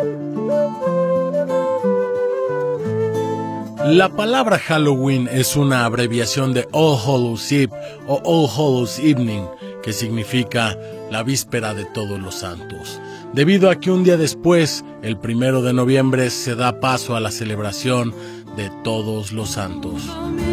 La palabra Halloween es una abreviación de All Hallows Eve o All Hallows Evening, que significa la víspera de Todos los Santos, debido a que un día después, el 1 de noviembre, se da paso a la celebración de Todos los Santos.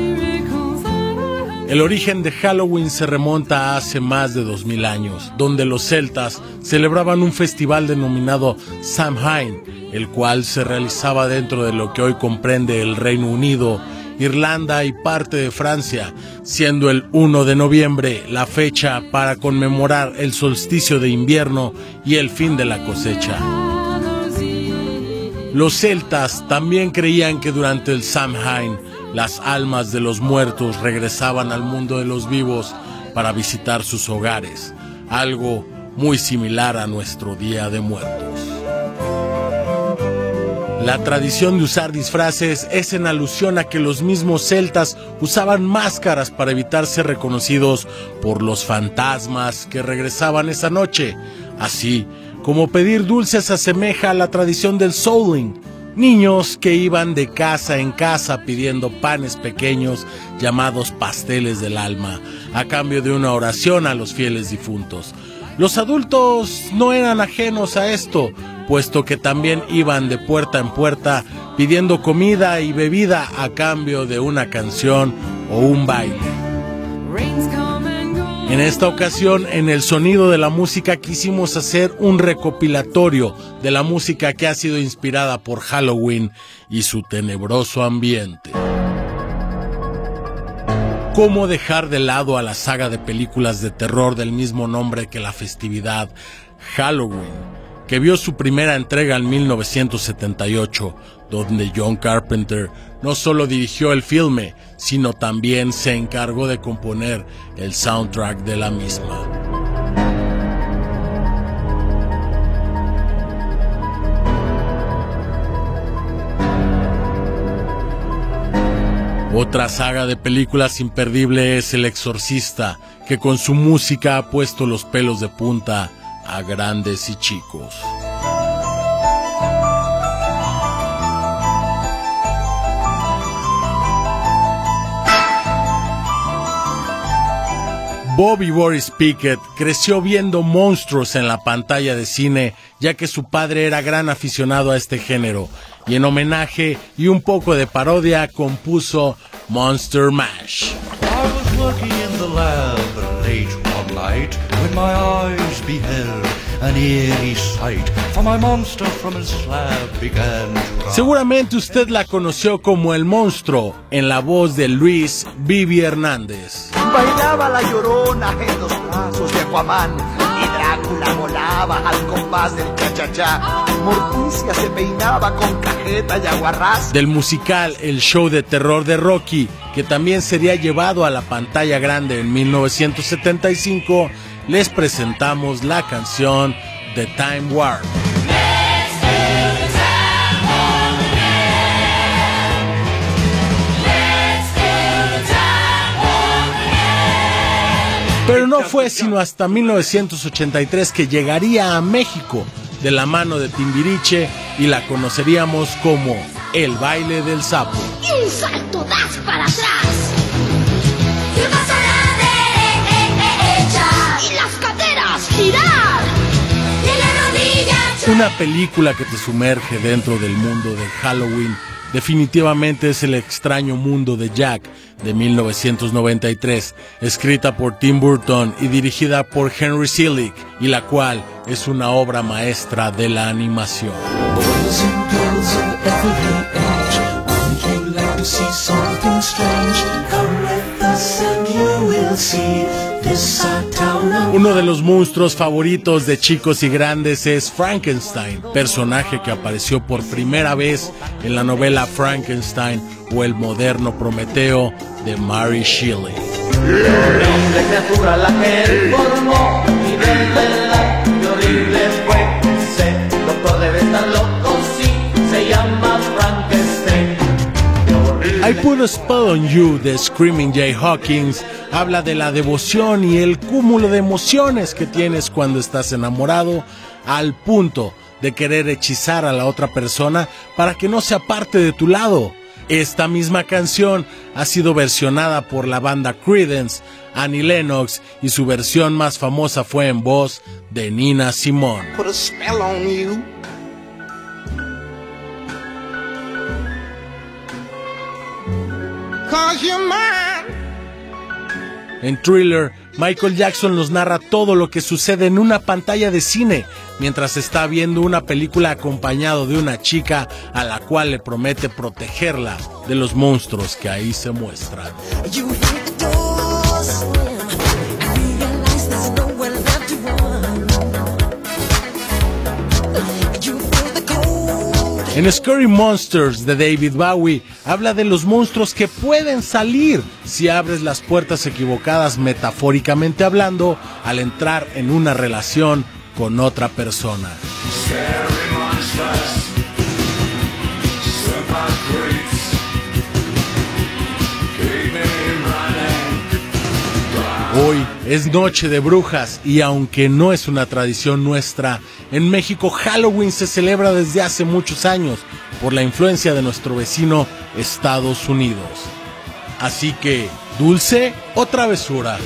El origen de Halloween se remonta a hace más de 2000 años, donde los celtas celebraban un festival denominado Samhain, el cual se realizaba dentro de lo que hoy comprende el Reino Unido, Irlanda y parte de Francia, siendo el 1 de noviembre la fecha para conmemorar el solsticio de invierno y el fin de la cosecha. Los celtas también creían que durante el Samhain las almas de los muertos regresaban al mundo de los vivos para visitar sus hogares, algo muy similar a nuestro Día de Muertos. La tradición de usar disfraces es en alusión a que los mismos celtas usaban máscaras para evitar ser reconocidos por los fantasmas que regresaban esa noche. Así como pedir dulces asemeja a la tradición del souling, niños que iban de casa en casa pidiendo panes pequeños llamados pasteles del alma, a cambio de una oración a los fieles difuntos. Los adultos no eran ajenos a esto, puesto que también iban de puerta en puerta pidiendo comida y bebida a cambio de una canción o un baile. En esta ocasión, en el sonido de la música, quisimos hacer un recopilatorio de la música que ha sido inspirada por Halloween y su tenebroso ambiente. ¿Cómo dejar de lado a la saga de películas de terror del mismo nombre que la festividad Halloween, que vio su primera entrega en 1978, donde John Carpenter no solo dirigió el filme, sino también se encargó de componer el soundtrack de la misma? Otra saga de películas imperdible es El Exorcista, que con su música ha puesto los pelos de punta a grandes y chicos. Bobby Boris Pickett creció viendo monstruos en la pantalla de cine, ya que su padre era gran aficionado a este género, y en homenaje y un poco de parodia compuso Monster Mash. Seguramente usted la conoció como El Monstruo, en la voz de Luis Vivi Hernández. Bailaba la Llorona en los brazos de Aquaman y Drácula volaba al compás del cha-cha-cha. Morticia se peinaba con cajeta y aguarrás. Del musical El Show de Terror de Rocky, que también sería llevado a la pantalla grande en 1975, les presentamos la canción The Time Warp. Pero no fue sino hasta 1983 que llegaría a México de la mano de Timbiriche y la conoceríamos como El Baile del Sapo. Y un salto das para atrás. Y vas a la derecha. Y las caderas girar. Y la rodilla. Una película que te sumerge dentro del mundo de Halloween. Definitivamente es El extraño mundo de Jack, de 1993, escrita por Tim Burton y dirigida por Henry Selick, y la cual es una obra maestra de la animación. Uno de los monstruos favoritos de chicos y grandes es Frankenstein, personaje que apareció por primera vez en la novela Frankenstein o El moderno Prometeo de Mary Shelley. Horrible criatura la que él formó, y verdad, y horrible fue ese doctor debe estar loco, sí, se llama Frankenstein. I Put a Spell on You de Screaming Jay Hawkins habla de la devoción y el cúmulo de emociones que tienes cuando estás enamorado, al punto de querer hechizar a la otra persona para que no se aparte de tu lado. Esta misma canción ha sido versionada por la banda Creedence, Annie Lennox, y su versión más famosa fue en voz de Nina Simone. Put a spell on you. Cause you're mine. En Thriller, Michael Jackson nos narra todo lo que sucede en una pantalla de cine mientras está viendo una película acompañado de una chica a la cual le promete protegerla de los monstruos que ahí se muestran. En Scary Monsters de David Bowie habla de los monstruos que pueden salir si abres las puertas equivocadas, metafóricamente hablando, al entrar en una relación con otra persona. Hoy es Noche de Brujas y aunque no es una tradición nuestra, en México Halloween se celebra desde hace muchos años por la influencia de nuestro vecino Estados Unidos. Así que, ¿dulce o travesura?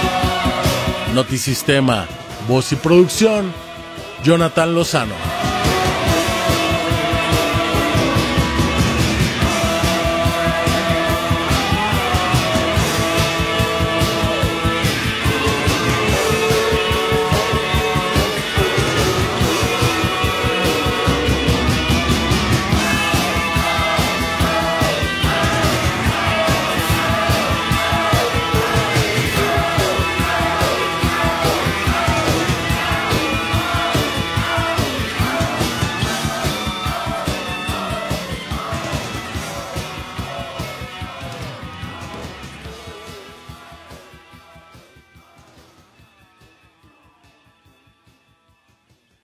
Notisistema, voz y producción, Jonathan Lozano.